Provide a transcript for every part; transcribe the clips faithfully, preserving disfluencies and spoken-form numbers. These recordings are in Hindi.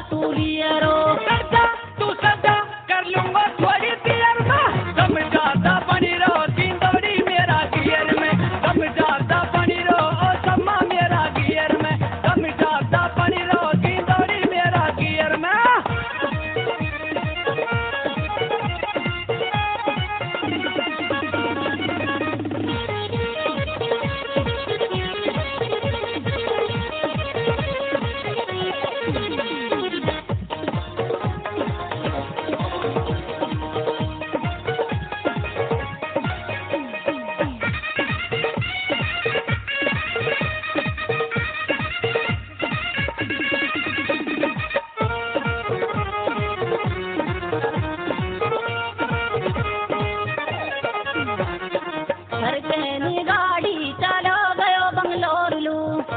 तू लिया रो करता तू सदा कर लूंगा थोड़ी देर में दम ज्यादा बनी रहो जिंदड़ी मेरा गियर में दम ज्यादा बनी रहो ओ सम्मा मेरा गियर में दम ज्यादा बनी रहो जिंदड़ी मेरा गियर में घर कहनी गाड़ी चलो गयो बंगलोर लू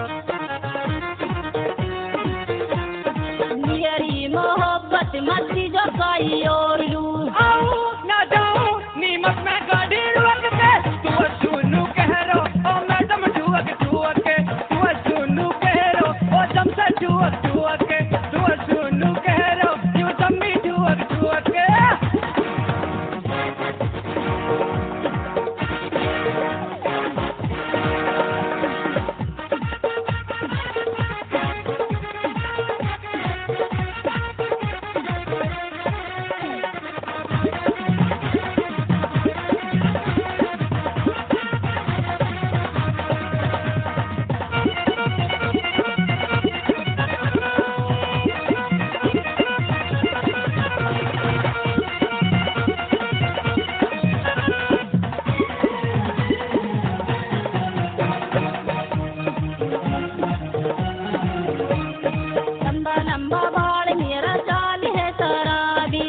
मेरी मोहब्बत मस्ती जो कई और लू आओ ना जाओ नीमक में गाड़ी रुक के तू सुनू कह रो ओ मैडम जुअक जुअक के तू सुनू कह रो ओ दम से जुअक जुअक के तू सुनू कह रो यू दम्मी जुअक जुअक के लंबा लंबा बाल मेरा चाल है शराबी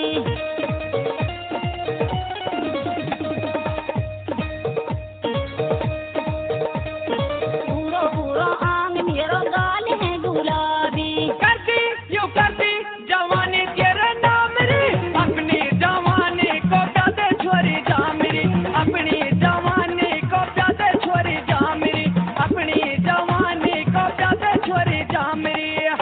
पूरा पूरा आंग मेरा गाल है गुलाबी करती यू करती जवानी तेरे नाम रे अपनी जवानी को प्यादे छोरी जा मेरी अपनी जवानी को प्यादे छोरी जा मेरी अपनी जवानी को प्यादे छोरी जा मेरी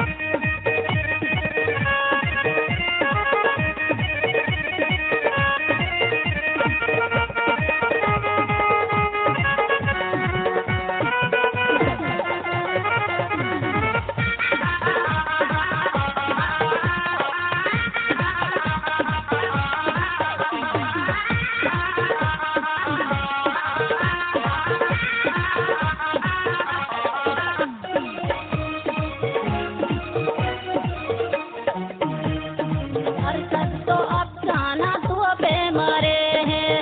हरकत तो अब जाना तू पे मरे हैं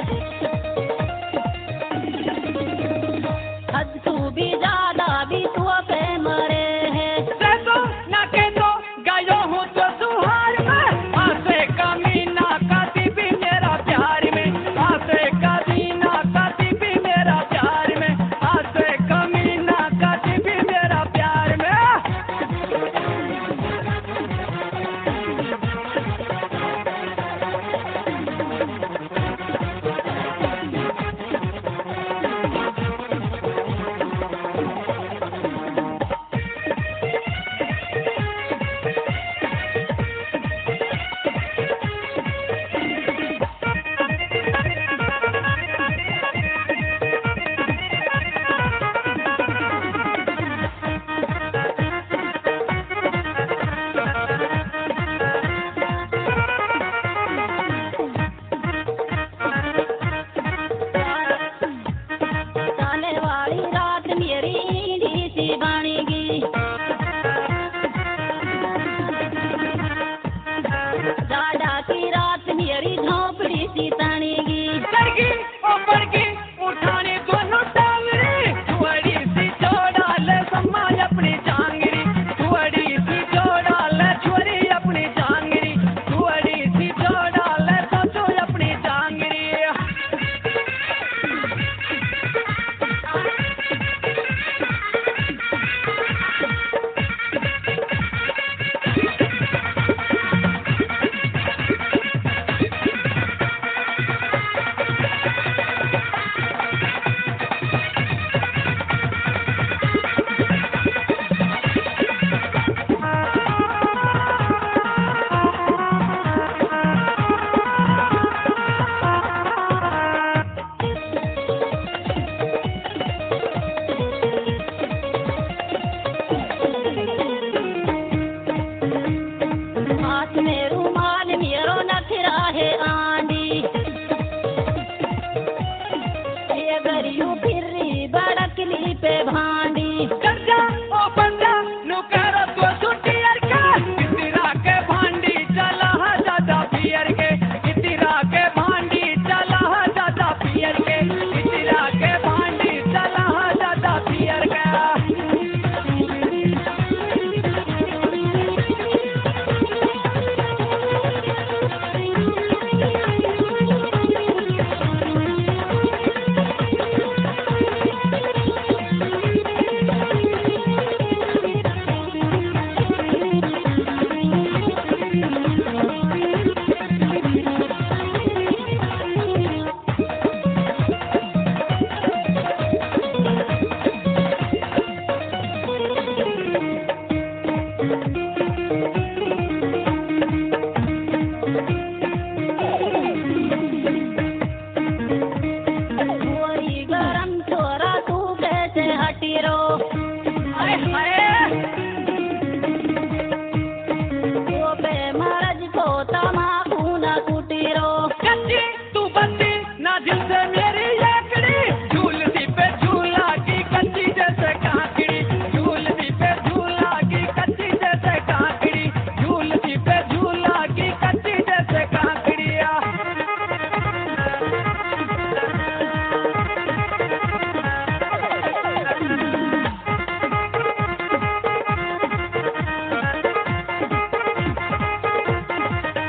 हद तू भी ज्यादा भी तू पे मरे हैं से तो ना के तो गायो हूँ तो सुहार में आसे कमीना काती भी मेरा प्यार में आसे कमीना काती भी मेरा प्यार में आसे कमीना काती भी मेरा प्यार में जाने वाली रात मेरी ईंधी सी बनेगी जाड़ा की रात मेरी झोंपड़ी सी तनेगी करगी ऊपर की उठाने दोनों टांगरी थोड़ी सी जोड़ा ले सम्मा अपनी जांगरी थोड़ी सी जोड़ा ले छोरी अपनी जांगरी थोड़ी सी जोड़ा ले तो अपनी जांगरी हाथ में रुमाल मेरो नखरा है आंडी ये गरियो फिरी बड़कली पे भांडी करजा ओ बंदा नु करो तो छुट्टियर के इतिरा के भांडी चला हा दादा पियर के इतिरा के भांडी चला हा दादा पियर के इतिरा के भांडी चला हा दादा पियर के वही गरम छोरा तू कैसे हटी रो हाय हाय